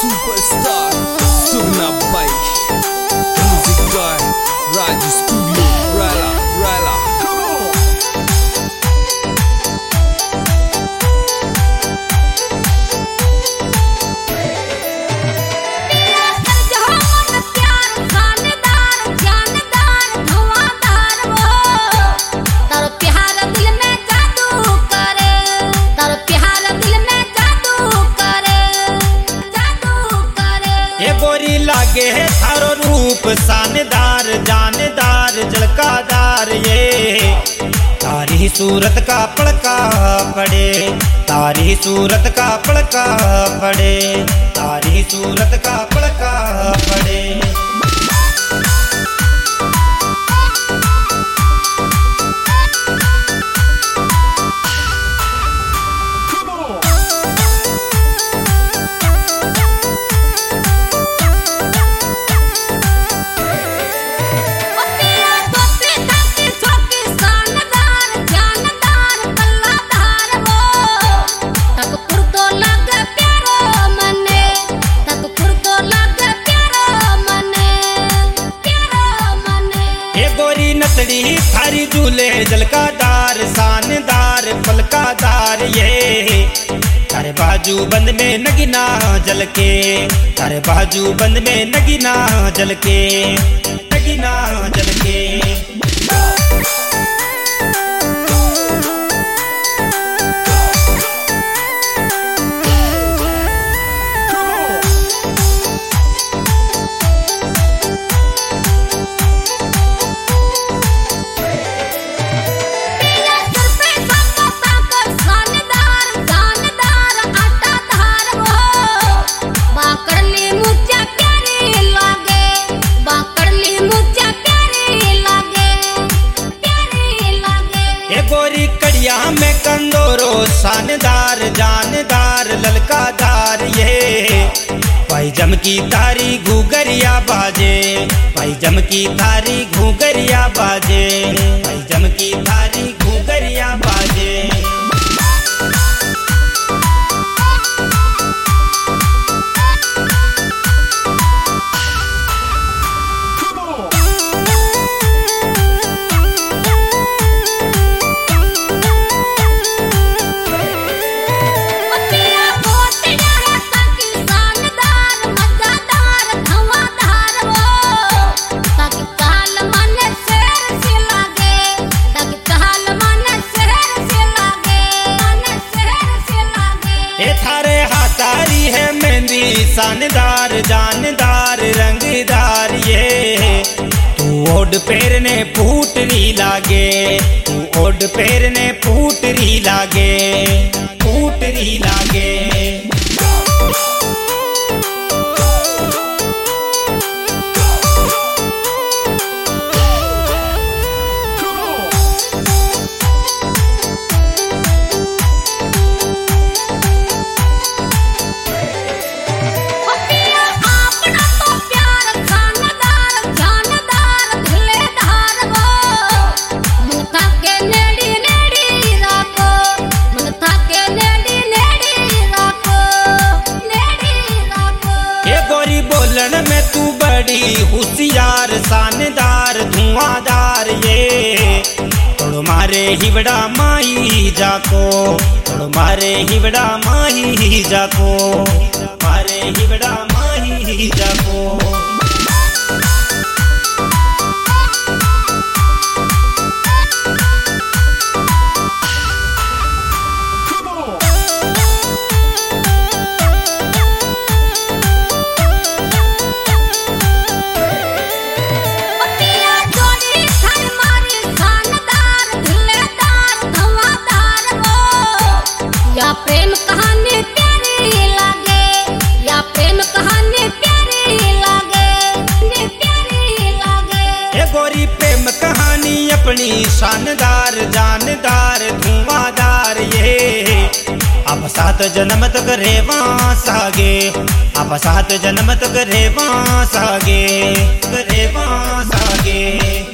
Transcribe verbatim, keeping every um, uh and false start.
Superstar Sugna Bai Music Guy Raju Studio Rala Rala लागे है थारो रूप शानदार जानदार झलकादार ये तारी सूरत का पड़का पड़े तारी सूरत का पड़का पड़े तारी सूरत का पड़का पड़े नसड़ी थारी झूले झलकादार शानदार पलकादार ये तारे बाजू बंद में नगीना झलके तारे बाजू बंद में नगीना झलके नगीना झलके में कंदोरो शानदार जानदार ललकादार ये पैजम की तारी घूगरिया बाजे पैजम की तारी घूगरिया बाजे पैजम की तारी घूगरिया बाजे शानदार जानदार रंगदार ये तू ओड पैर ने फूटरी लागे तू ओड पैर ने फूटरी लागे फूटरी लागे में तू बड़ी होशियार शानदार धुआंधार ये थोड़ो मारे हिवड़ा माही जाको थोड़ो मारे हिवड़ा माही जाको मारे हिवड़ा माही जाको प्रेम कहानी प्यारी लागे या प्रेम कहानी प्यारी लागे प्यारी लागे ये गोरी प्रेम कहानी अपनी शानदार जानदार धुआंधार ये अब सात जन्म तक रेवा सागे अब सात जन्म तक रेवा सागे रेवा सागे